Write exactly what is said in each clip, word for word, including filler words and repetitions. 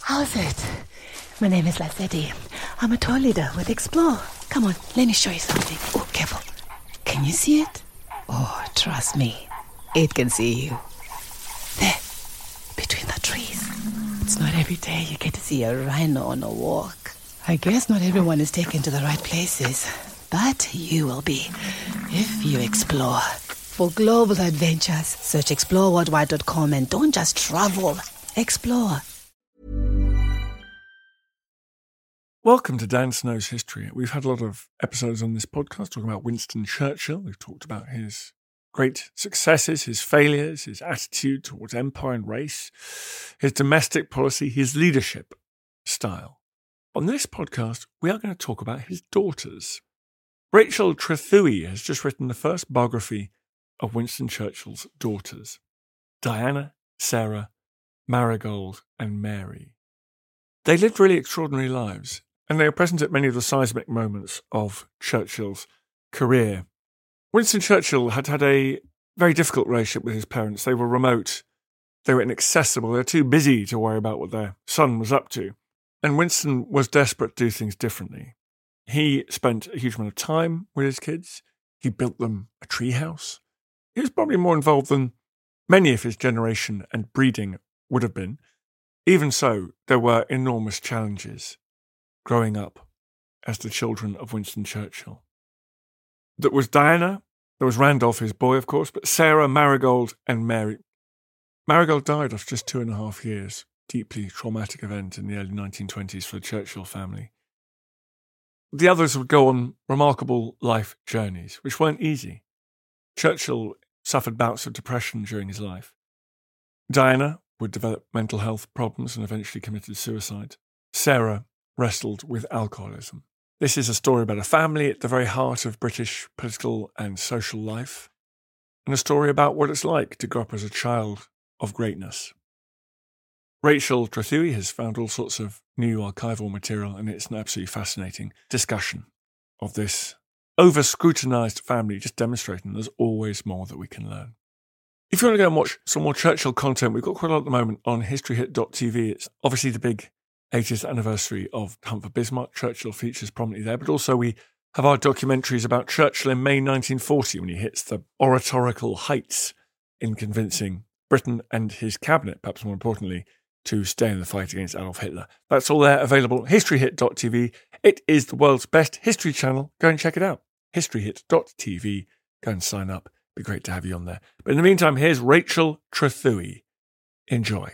How's it? My name is Lazetti. I'm a tour leader with Explore. Come on, let me show you something. Oh, careful. Can you see it? Oh, trust me. It can see you. There, between the trees. It's not every day you get to see a rhino on a walk. I guess not everyone is taken to the right places, but you will be if you explore. For global adventures, search explore worldwide dot com and don't just travel, explore. Welcome to Dan Snow's History. We've had a lot of episodes on this podcast talking about Winston Churchill. We've talked about his great successes, his failures, his attitude towards empire and race, his domestic policy, his leadership style. On this podcast, we are going to talk about his daughters. Rachel Trethewey has just written the first biography of Winston Churchill's daughters, Diana, Sarah, Marigold, and Mary. They lived really extraordinary lives, and they are present at many of the seismic moments of Churchill's career. Winston Churchill had had a very difficult relationship with his parents. They were remote, they were inaccessible, they were too busy to worry about what their son was up to. And Winston was desperate to do things differently. He spent a huge amount of time with his kids. He built them a treehouse. He was probably more involved than many of his generation and breeding would have been. Even so, there were enormous challenges growing up as the children of Winston Churchill. There was Diana, there was Randolph, his boy, of course, but Sarah, Marigold, and Mary. Marigold died after just two and a half years. Deeply traumatic event in the early nineteen twenties for the Churchill family. The others would go on remarkable life journeys, which weren't easy. Churchill suffered bouts of depression during his life. Diana would develop mental health problems and eventually committed suicide. Sarah wrestled with alcoholism. This is a story about a family at the very heart of British political and social life, and a story about what it's like to grow up as a child of greatness. Rachel Trethewey has found all sorts of new archival material, and it's an absolutely fascinating discussion of this over-scrutinised family, just demonstrating there's always more that we can learn. If you want to go and watch some more Churchill content, we've got quite a lot at the moment on history hit dot t v. It's obviously the big eightieth anniversary of Hunt for Bismarck. Churchill features prominently there, but also we have our documentaries about Churchill in May nineteen forty when he hits the oratorical heights in convincing Britain and his cabinet, perhaps more importantly, to stay in the fight against Adolf Hitler. That's all there, available at history hit dot t v. It is the world's best history channel. Go and check it out. history hit dot t v. Go and sign up. Be great to have you on there. But in the meantime, here's Rachel Trethewey. Enjoy.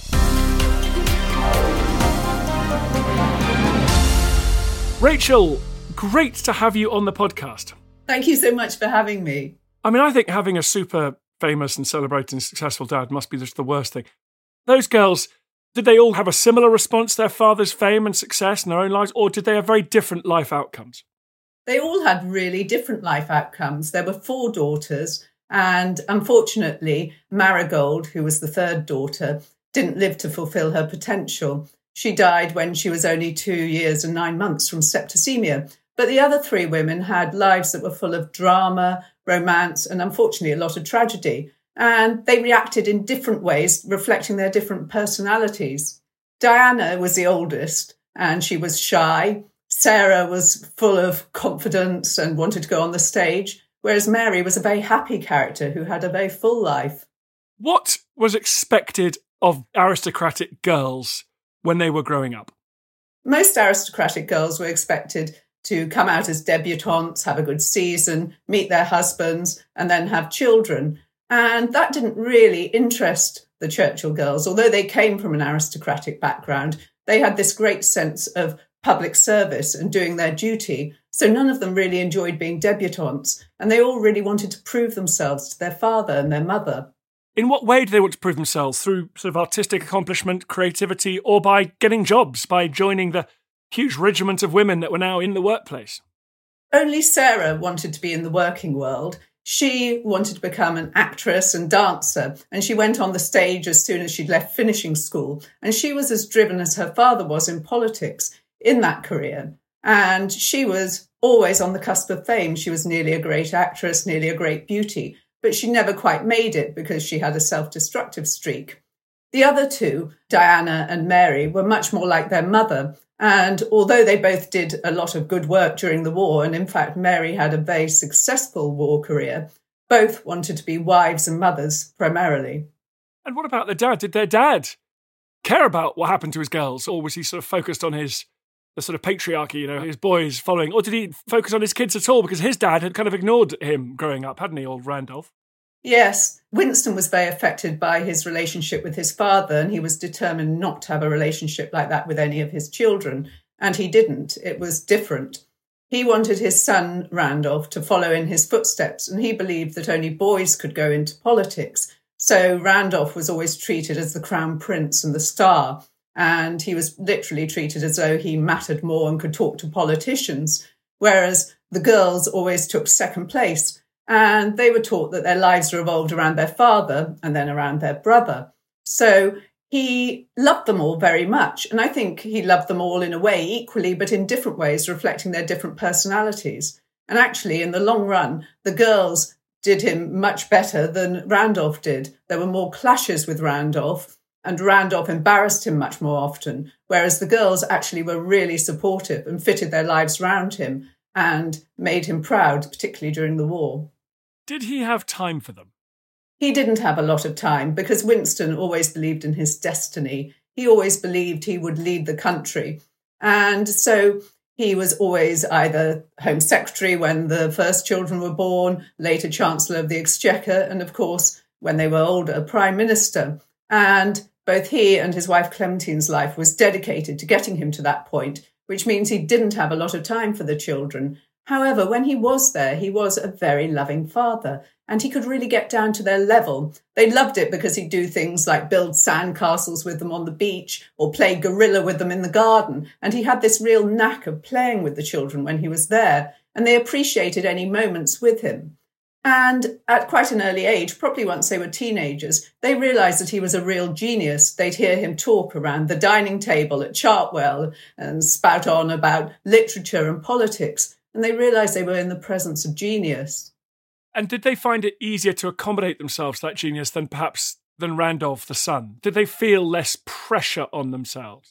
Rachel, great to have you on the podcast. Thank you so much for having me. I mean, I think having a super famous and celebrated and successful dad must be just the worst thing. Those girls, did they all have a similar response to their father's fame and success in their own lives, or did they have very different life outcomes? They all had really different life outcomes. There were four daughters, and unfortunately, Marigold, who was the third daughter, didn't live to fulfill her potential. She died when she was only two years and nine months from septicemia. But the other three women had lives that were full of drama, romance, and unfortunately a lot of tragedy. And they reacted in different ways, reflecting their different personalities. Diana was the oldest, and she was shy. Sarah was full of confidence and wanted to go on the stage, whereas Mary was a very happy character who had a very full life. What was expected of aristocratic girls when they were growing up? Most aristocratic girls were expected to come out as debutantes, have a good season, meet their husbands, and then have children. And that didn't really interest the Churchill girls. Although they came from an aristocratic background, they had this great sense of public service and doing their duty. So none of them really enjoyed being debutantes, and they all really wanted to prove themselves to their father and their mother. In what way do they want to prove themselves? Through sort of artistic accomplishment, creativity, or by getting jobs, by joining the huge regiment of women that were now in the workplace? Only Sarah wanted to be in the working world. She wanted to become an actress and dancer, and she went on the stage as soon as she'd left finishing school. And she was as driven as her father was in politics in that career. And she was always on the cusp of fame. She was nearly a great actress, nearly a great beauty, but she never quite made it because she had a self-destructive streak. The other two, Diana and Mary, were much more like their mother. And although they both did a lot of good work during the war, and in fact, Mary had a very successful war career, both wanted to be wives and mothers primarily. And what about their dad? Did their dad care about what happened to his girls? Or was he sort of focused on his the sort of patriarchy, you know, his boys following? Or did he focus on his kids at all? Because his dad had kind of ignored him growing up, hadn't he, old Randolph? Yes, Winston was very affected by his relationship with his father, and he was determined not to have a relationship like that with any of his children. And he didn't. It was different. He wanted his son, Randolph, to follow in his footsteps, and he believed that only boys could go into politics. So Randolph was always treated as the crown prince and the star, and he was literally treated as though he mattered more and could talk to politicians, whereas the girls always took second place. And they were taught that their lives revolved around their father and then around their brother. So he loved them all very much. And I think he loved them all in a way equally, but in different ways, reflecting their different personalities. And actually, in the long run, the girls did him much better than Randolph did. There were more clashes with Randolph, and Randolph embarrassed him much more often, whereas the girls actually were really supportive and fitted their lives round him and made him proud, particularly during the war. Did he have time for them? He didn't have a lot of time because Winston always believed in his destiny. He always believed he would lead the country. And so he was always either Home Secretary when the first children were born, later Chancellor of the Exchequer, and of course, when they were older, Prime Minister. And both he and his wife Clementine's life was dedicated to getting him to that point, which means he didn't have a lot of time for the children. However, when he was there, he was a very loving father, and he could really get down to their level. They loved it because he'd do things like build sandcastles with them on the beach or play gorilla with them in the garden. And he had this real knack of playing with the children when he was there, and they appreciated any moments with him. And at quite an early age, probably once they were teenagers, they realised that he was a real genius. They'd hear him talk around the dining table at Chartwell and spout on about literature and politics. And they realised they were in the presence of genius. And did they find it easier to accommodate themselves to that genius than perhaps than Randolph the son? Did they feel less pressure on themselves?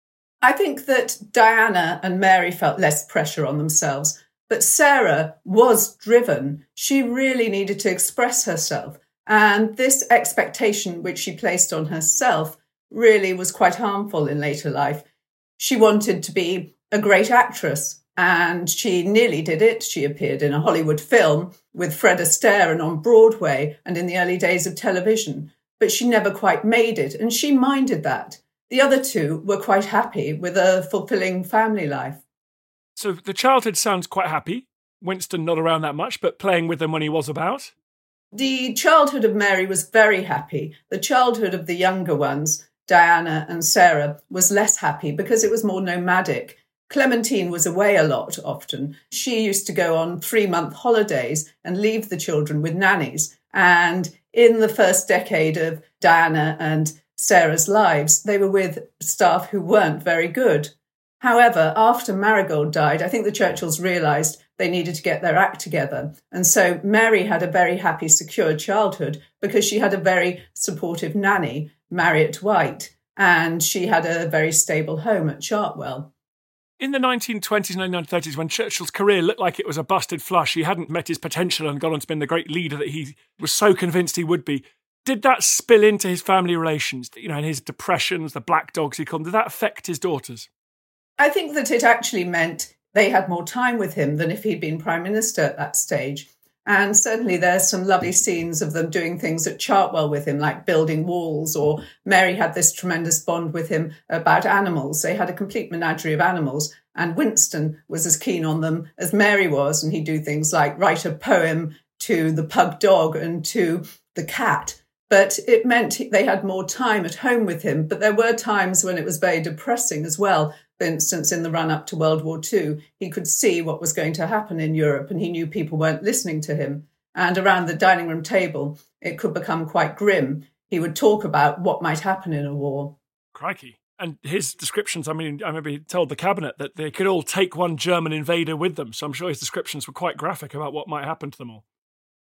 I think that Diana and Mary felt less pressure on themselves, but Sarah was driven. She really needed to express herself. And this expectation which she placed on herself really was quite harmful in later life. She wanted to be a great actress. And she nearly did it. She appeared in a Hollywood film with Fred Astaire and on Broadway and in the early days of television. But she never quite made it, and she minded that. The other two were quite happy with a fulfilling family life. So the childhood sounds quite happy. Winston not around that much, but playing with them when he was about. The childhood of Mary was very happy. The childhood of the younger ones, Diana and Sarah, was less happy because it was more nomadic. Clementine was away a lot often. She used to go on three-month holidays and leave the children with nannies. And in the first decade of Diana and Sarah's lives, they were with staff who weren't very good. However, after Marigold died, I think the Churchills realised they needed to get their act together. And so Mary had a very happy, secure childhood because she had a very supportive nanny, Marriott White, and she had a very stable home at Chartwell. In the nineteen twenties and nineteen thirties, when Churchill's career looked like it was a busted flush, he hadn't met his potential and gone on to be the great leader that he was so convinced he would be, did that spill into his family relations, you know, and his depressions, the black dogs he called them, did that affect his daughters? I think that it actually meant they had more time with him than if he'd been Prime Minister at that stage. And certainly there's some lovely scenes of them doing things at Chartwell with him, like building walls, or Mary had this tremendous bond with him about animals. They had a complete menagerie of animals, and Winston was as keen on them as Mary was, and he'd do things like write a poem to the pug dog and to the cat. But it meant they had more time at home with him. But there were times when it was very depressing as well. For instance, in the run-up to World War Two, he could see what was going to happen in Europe, and he knew people weren't listening to him. And around the dining room table, it could become quite grim. He would talk about what might happen in a war. Crikey. And his descriptions, I mean, I remember he told the cabinet that they could all take one German invader with them. So I'm sure his descriptions were quite graphic about what might happen to them all.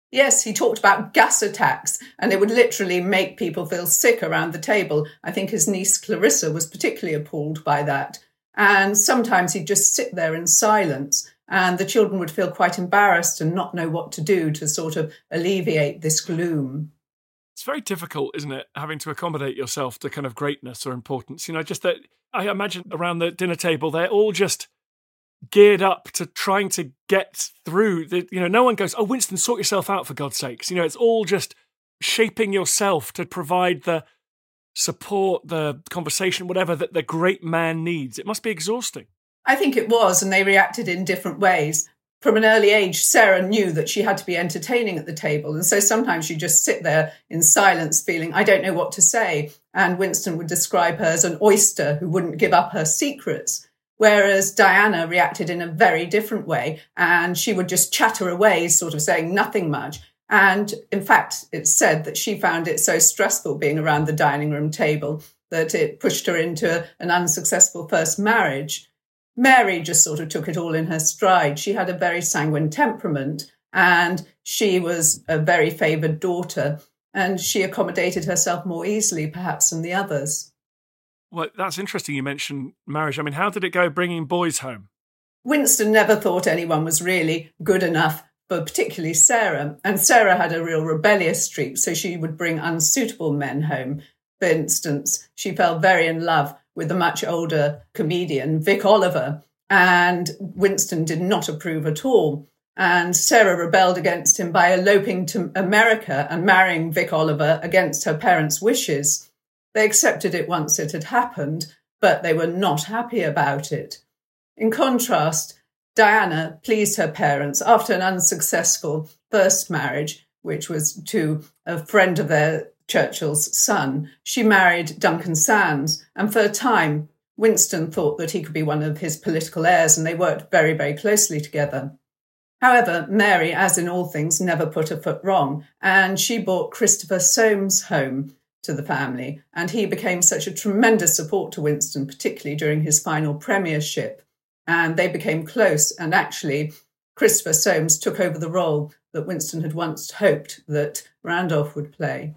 Yes, he talked about gas attacks, and it would literally make people feel sick around the table. I think his niece Clarissa was particularly appalled by that. And sometimes he'd just sit there in silence, and the children would feel quite embarrassed and not know what to do to sort of alleviate this gloom. It's very difficult, isn't it, having to accommodate yourself to kind of greatness or importance. You know, just that I imagine around the dinner table, they're all just geared up to trying to get through. The, you know, no one goes, oh, Winston, sort yourself out for God's sakes. You know, it's all just shaping yourself to provide the support, the conversation, whatever that the great man needs. It must be exhausting. I think it was, and they reacted in different ways. From an early age, Sarah knew that she had to be entertaining at the table. And so sometimes she'd just sit there in silence feeling, I don't know what to say. And Winston would describe her as an oyster who wouldn't give up her secrets. Whereas Diana reacted in a very different way, and she would just chatter away, sort of saying nothing much. And in fact, it's said that she found it so stressful being around the dining room table that it pushed her into an unsuccessful first marriage. Mary just sort of took it all in her stride. She had a very sanguine temperament, and she was a very favoured daughter, and she accommodated herself more easily, perhaps, than the others. Well, that's interesting you mentioned marriage. I mean, how did it go bringing boys home? Winston never thought anyone was really good enough for particularly Sarah. And Sarah had a real rebellious streak, so she would bring unsuitable men home. For instance, she fell very in love with the much older comedian Vic Oliver, and Winston did not approve at all. And Sarah rebelled against him by eloping to America and marrying Vic Oliver against her parents' wishes. They accepted it once it had happened, but they were not happy about it. In contrast, Diana pleased her parents after an unsuccessful first marriage, which was to a friend of their Churchill's son. She married Duncan Sandys, and for a time, Winston thought that he could be one of his political heirs, and they worked very, very closely together. However, Mary, as in all things, never put a foot wrong, and she brought Christopher Soames home to the family, and he became such a tremendous support to Winston, particularly during his final premiership. And they became close, and actually Christopher Soames took over the role that Winston had once hoped that Randolph would play.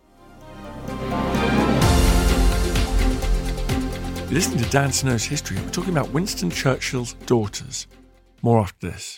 Listen to Dan Snow's History. We're talking about Winston Churchill's daughters. More after this.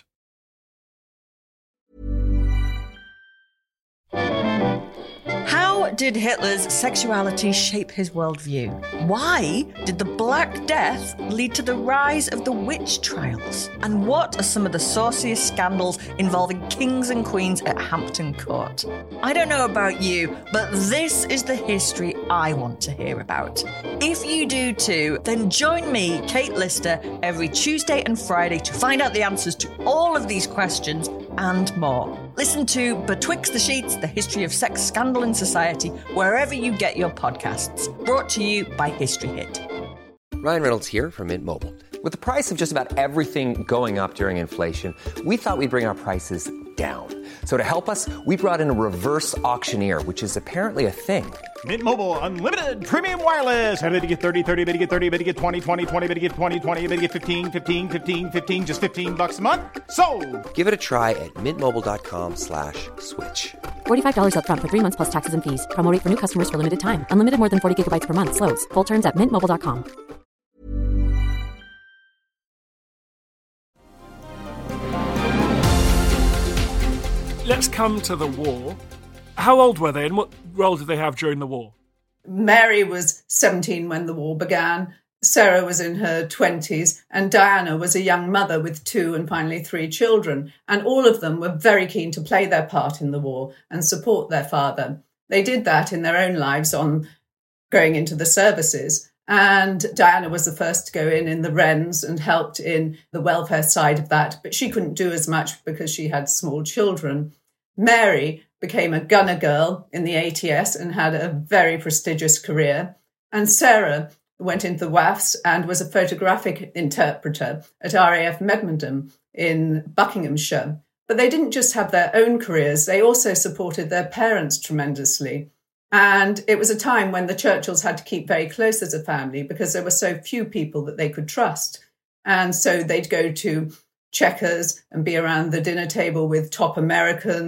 How did Hitler's sexuality shape his worldview? Why did the Black Death lead to the rise of the witch trials? And what are some of the sauciest scandals involving kings and queens at Hampton Court? I don't know about you, but this is the history I want to hear about. If you do too, then join me, Kate Lister, every Tuesday and Friday to find out the answers to all of these questions and more. Listen to Betwixt the Sheets, the history of sex scandal in society, wherever you get your podcasts. Brought to you by History Hit. Ryan Reynolds here from Mint Mobile. With the price of just about everything going up during inflation, we thought we'd bring our prices down. So to help us, we brought in a reverse auctioneer, which is apparently a thing. Mint Mobile Unlimited Premium Wireless. How to get thirty, thirty, bit to get thirty, bit to get twenty, twenty, twenty, bit to get twenty, twenty, bit to get fifteen, fifteen, fifteen, fifteen, just fifteen bucks a month? Sold! Give it a try at mintmobile.com slash switch. forty-five dollars up front for three months plus taxes and fees. Promo rate for new customers for limited time. Unlimited more than forty gigabytes per month. Slows full terms at mint mobile dot com. Let's come to the war. How old were they and what role did they have during the war? Mary was seventeen when the war began. Sarah was in her twenties, and Diana was a young mother with two and finally three children. And all of them were very keen to play their part in the war and support their father. They did that in their own lives on going into the services. And Diana was the first to go in in the Wrens and helped in the welfare side of that, but she couldn't do as much because she had small children. Mary became a gunner girl in the A T S and had a very prestigious career. And Sarah went into the W A Fs and was a photographic interpreter at R A F Medmondham in Buckinghamshire. But they didn't just have their own careers, they also supported their parents tremendously. And it was a time when the Churchills had to keep very close as a family because there were so few people that they could trust. And so they'd go to Chequers and be around the dinner table with top Americans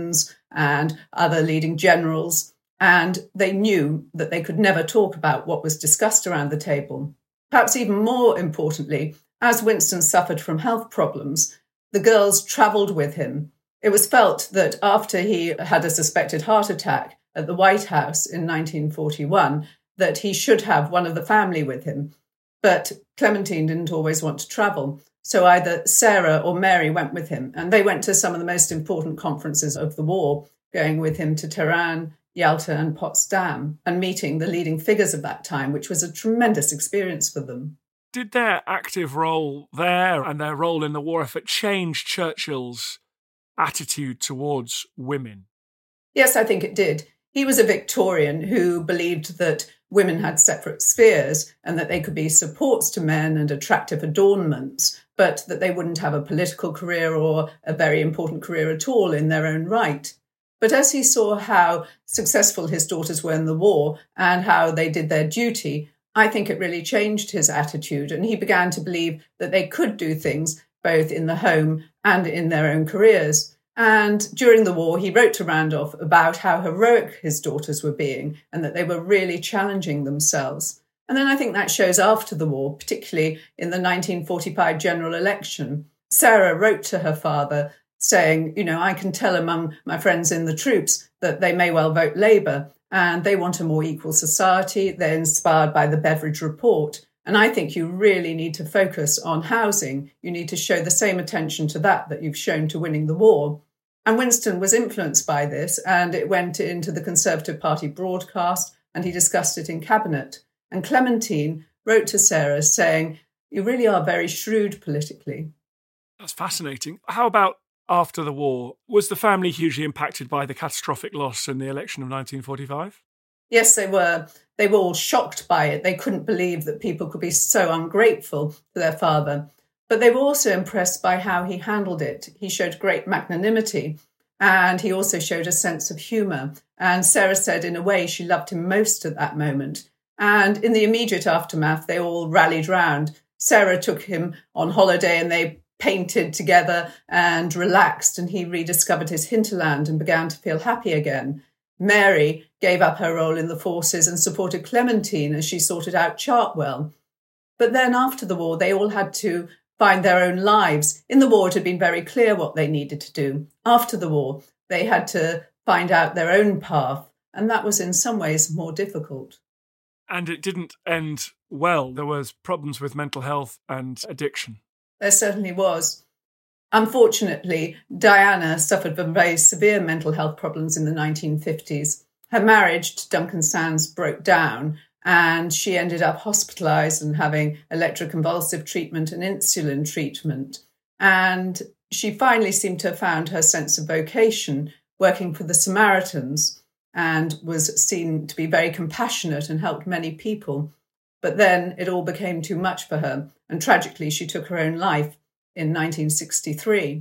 and other leading generals, and they knew that they could never talk about what was discussed around the table. Perhaps even more importantly, as Winston suffered from health problems, the girls travelled with him. It was felt that after he had a suspected heart attack at the White House in nineteen forty-one, that he should have one of the family with him. But Clementine didn't always want to travel, so either Sarah or Mary went with him, and they went to some of the most important conferences of the war, going with him to Tehran, Yalta and Potsdam, and meeting the leading figures of that time, which was a tremendous experience for them. Did their active role there and their role in the war effort change Churchill's attitude towards women? Yes, I think it did. He was a Victorian who believed that women had separate spheres and that they could be supports to men and attractive adornments, but that they wouldn't have a political career or a very important career at all in their own right. But as he saw how successful his daughters were in the war and how they did their duty, I think it really changed his attitude, and he began to believe that they could do things both in the home and in their own careers. And during the war, he wrote to Randolph about how heroic his daughters were being and that they were really challenging themselves. And then I think that shows after the war, particularly in the nineteen forty-five general election. Sarah wrote to her father saying, you know, I can tell among my friends in the troops that they may well vote Labour and they want a more equal society. They're inspired by the Beveridge Report. And I think you really need to focus on housing. You need to show the same attention to that that you've shown to winning the war. And Winston was influenced by this, and it went into the Conservative Party broadcast, and he discussed it in cabinet. And Clementine wrote to Sarah saying, you really are very shrewd politically. That's fascinating. How about after the war? Was the family hugely impacted by the catastrophic loss in the election of nineteen forty-five? Yes, they were. They were all shocked by it. They couldn't believe that people could be so ungrateful to their father. But they were also impressed by how he handled it. He showed great magnanimity, and he also showed a sense of humour. And Sarah said, in a way, she loved him most at that moment. And in the immediate aftermath, they all rallied round. Sarah took him on holiday, and they painted together and relaxed, and he rediscovered his hinterland and began to feel happy again. Mary gave up her role in the forces and supported Clementine as she sorted out Chartwell. But then after the war, they all had to find their own lives. In the war, it had been very clear what they needed to do. After the war, they had to find out their own path, and that was in some ways more difficult. And it didn't end well. There was problems with mental health and addiction. There certainly was. Unfortunately, Diana suffered from very severe mental health problems in the nineteen fifties. Her marriage to Duncan Sandys broke down, and she ended up hospitalised and having electroconvulsive treatment and insulin treatment. And she finally seemed to have found her sense of vocation working for the Samaritans and was seen to be very compassionate and helped many people. But then it all became too much for her, and tragically she took her own life in nineteen sixty-three.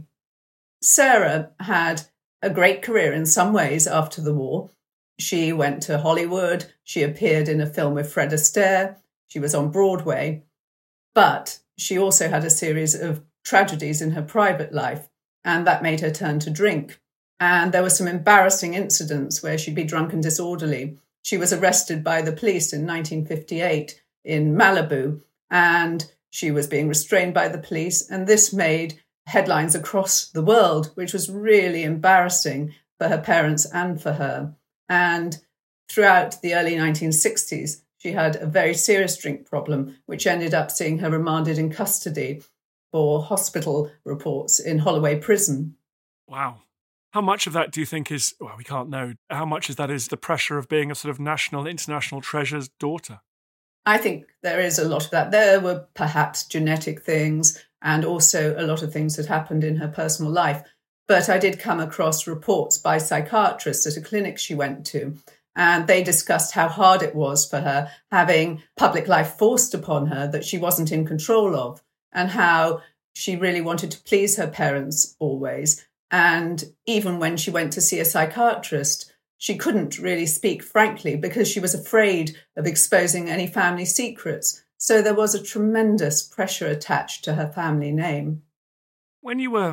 Sarah had a great career in some ways after the war. She went to Hollywood, she appeared in a film with Fred Astaire, she was on Broadway, but she also had a series of tragedies in her private life, and that made her turn to drink. And there were some embarrassing incidents where she'd be drunk and disorderly. She was arrested by the police in nineteen fifty-eight in Malibu, and she was being restrained by the police, and this made headlines across the world, which was really embarrassing for her parents and for her. And throughout the early nineteen sixties, she had a very serious drink problem, which ended up seeing her remanded in custody for hospital reports in Holloway Prison. Wow. How much of that do you think is, well, we can't know, how much of that is the pressure of being a sort of national, international treasure's daughter? I think there is a lot of that. There were perhaps genetic things and also a lot of things that happened in her personal life. But I did come across reports by psychiatrists at a clinic she went to, and they discussed how hard it was for her having public life forced upon her that she wasn't in control of, and how she really wanted to please her parents always. And even when she went to see a psychiatrist, she couldn't really speak frankly because she was afraid of exposing any family secrets. So there was a tremendous pressure attached to her family name. When you were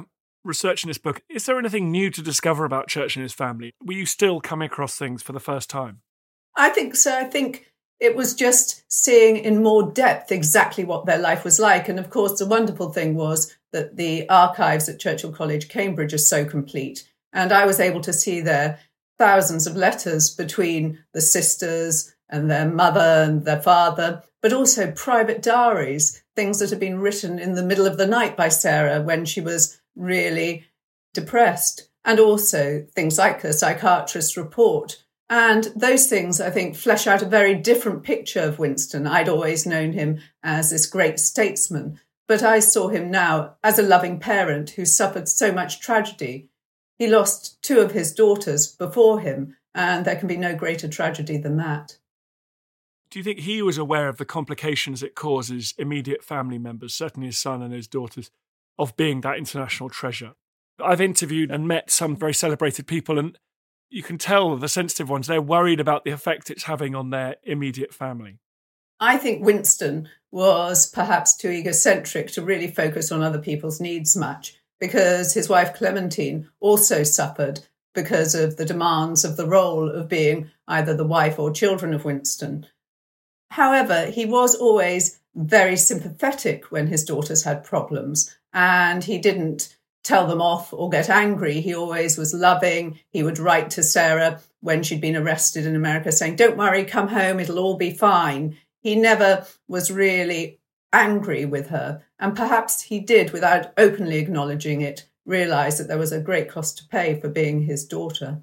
researching this book, is there anything new to discover about Churchill and his family? Were you still coming across things for the first time? I think so. I think it was just seeing in more depth exactly what their life was like. And of course, the wonderful thing was that the archives at Churchill College, Cambridge, are so complete. And I was able to see there thousands of letters between the sisters and their mother and their father, but also private diaries, things that had been written in the middle of the night by Sarah when she was really depressed, and also things like the psychiatrist's report. And those things, I think, flesh out a very different picture of Winston. I'd always known him as this great statesman, but I saw him now as a loving parent who suffered so much tragedy. He lost two of his daughters before him, and there can be no greater tragedy than that. Do you think he was aware of the complications it causes immediate family members, certainly his son and his daughters, of being that international treasure? I've interviewed and met some very celebrated people, and you can tell the sensitive ones, they're worried about the effect it's having on their immediate family. I think Winston was perhaps too egocentric to really focus on other people's needs much, because his wife Clementine also suffered because of the demands of the role of being either the wife or children of Winston. However, he was always very sympathetic when his daughters had problems, and he didn't tell them off or get angry. He always was loving. He would write to Sarah when she'd been arrested in America saying, "Don't worry, come home, it'll all be fine." He never was really angry with her. And perhaps he did, without openly acknowledging it, realise that there was a great cost to pay for being his daughter.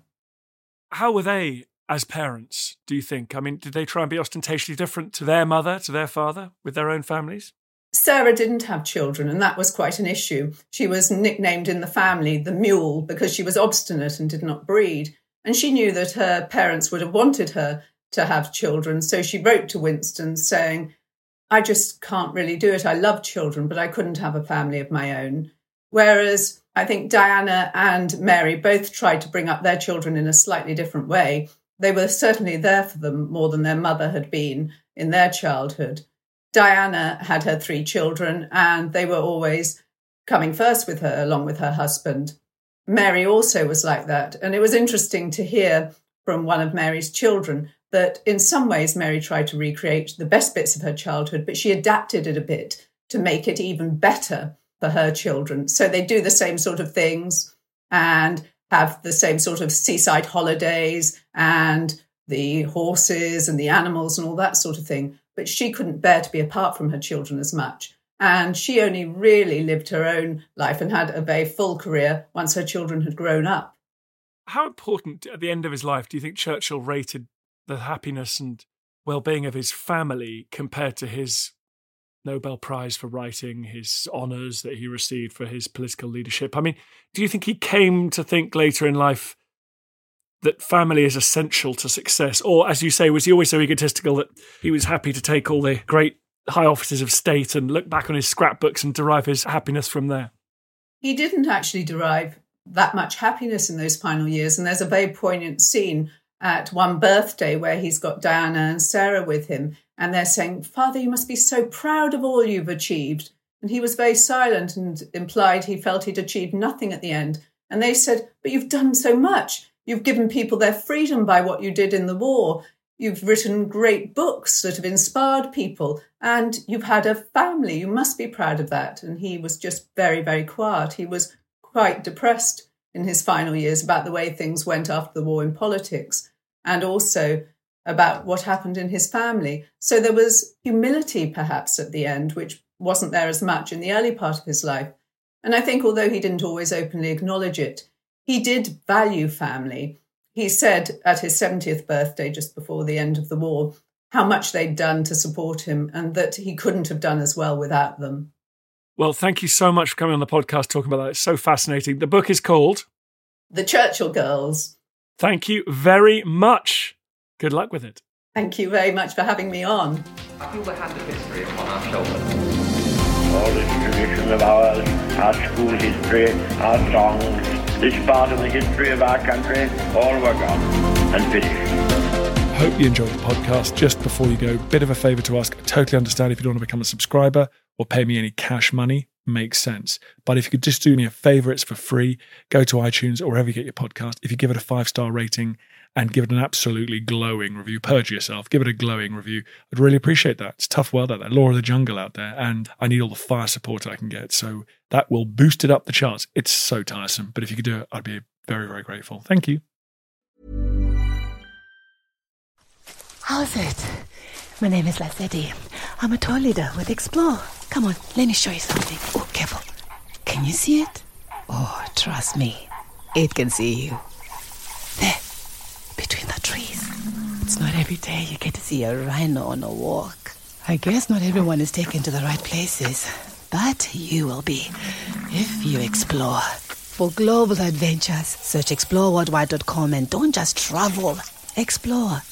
How were they as parents, do you think? I mean, did they try and be ostentatiously different to their mother, to their father, with their own families? Sarah didn't have children, and that was quite an issue. She was nicknamed in the family the Mule because she was obstinate and did not breed. And she knew that her parents would have wanted her to have children. So she wrote to Winston saying, "I just can't really do it. I love children, but I couldn't have a family of my own." Whereas I think Diana and Mary both tried to bring up their children in a slightly different way. They were certainly there for them more than their mother had been in their childhood. Diana had her three children, and they were always coming first with her, along with her husband. Mary also was like that. And it was interesting to hear from one of Mary's children that in some ways Mary tried to recreate the best bits of her childhood, but she adapted it a bit to make it even better for her children. So they do the same sort of things and have the same sort of seaside holidays and the horses and the animals and all that sort of thing. But she couldn't bear to be apart from her children as much. And she only really lived her own life and had a very full career once her children had grown up. How important at the end of his life do you think Churchill rated the happiness and well-being of his family compared to his Nobel Prize for writing, his honours that he received for his political leadership? I mean, do you think he came to think later in life that family is essential to success? Or, as you say, was he always so egotistical that he was happy to take all the great high offices of state and look back on his scrapbooks and derive his happiness from there? He didn't actually derive that much happiness in those final years. And there's a very poignant scene at one birthday where he's got Diana and Sarah with him. And they're saying, "Father, you must be so proud of all you've achieved." And he was very silent and implied he felt he'd achieved nothing at the end. And they said, "But you've done so much. You've given people their freedom by what you did in the war. You've written great books that have inspired people. And you've had a family. You must be proud of that." And he was just very, very quiet. He was quite depressed in his final years about the way things went after the war in politics, and also about what happened in his family. So there was humility perhaps at the end, which wasn't there as much in the early part of his life. And I think although he didn't always openly acknowledge it, he did value family. He said at his seventieth birthday, just before the end of the war, how much they'd done to support him and that he couldn't have done as well without them. Well, thank you so much for coming on the podcast talking about that. It's so fascinating. The book is called The Churchill Girls. Thank you very much. Good luck with it. Thank you very much for having me on. I feel the hand of history upon our shoulders. All this tradition of ours, our school history, our songs, this part of the history of our country, all were gone and finished. Hope you enjoyed the podcast. Just before you go, bit of a favour to ask. I totally understand if you don't want to become a subscriber or pay me any cash money. makes sense. But if you could just do me a favour, it's for free. Go to iTunes or wherever you get your podcast. If you give it a five-star rating and give it an absolutely glowing review, perjure yourself, give it a glowing review, I'd really appreciate that. It's a tough world out there, law of the jungle out there, and I need all the fire support I can get. So that will boost it up the charts. It's so tiresome. But if you could do it, I'd be very, very grateful. Thank you. How's it? My name is Lazetti. I'm a tour leader with Explore. Come on, let me show you something. Oh, careful. Can you see it? Oh, trust me. It can see you. There, between the trees. It's not every day you get to see a rhino on a walk. I guess not everyone is taken to the right places, but you will be if you explore. For global adventures, search explore worldwide dot com and don't just travel. Explore.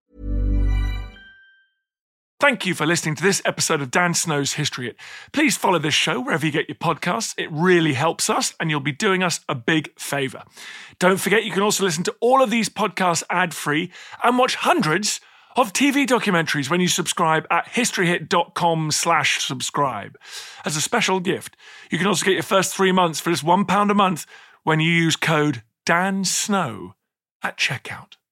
Thank you for listening to this episode of Dan Snow's History Hit. Please follow this show wherever you get your podcasts. It really helps us, and you'll be doing us a big favour. Don't forget, you can also listen to all of these podcasts ad-free and watch hundreds of T V documentaries when you subscribe at historyhit.com slash subscribe. As a special gift, you can also get your first three months for just one pound a month when you use code DANSNOW at checkout.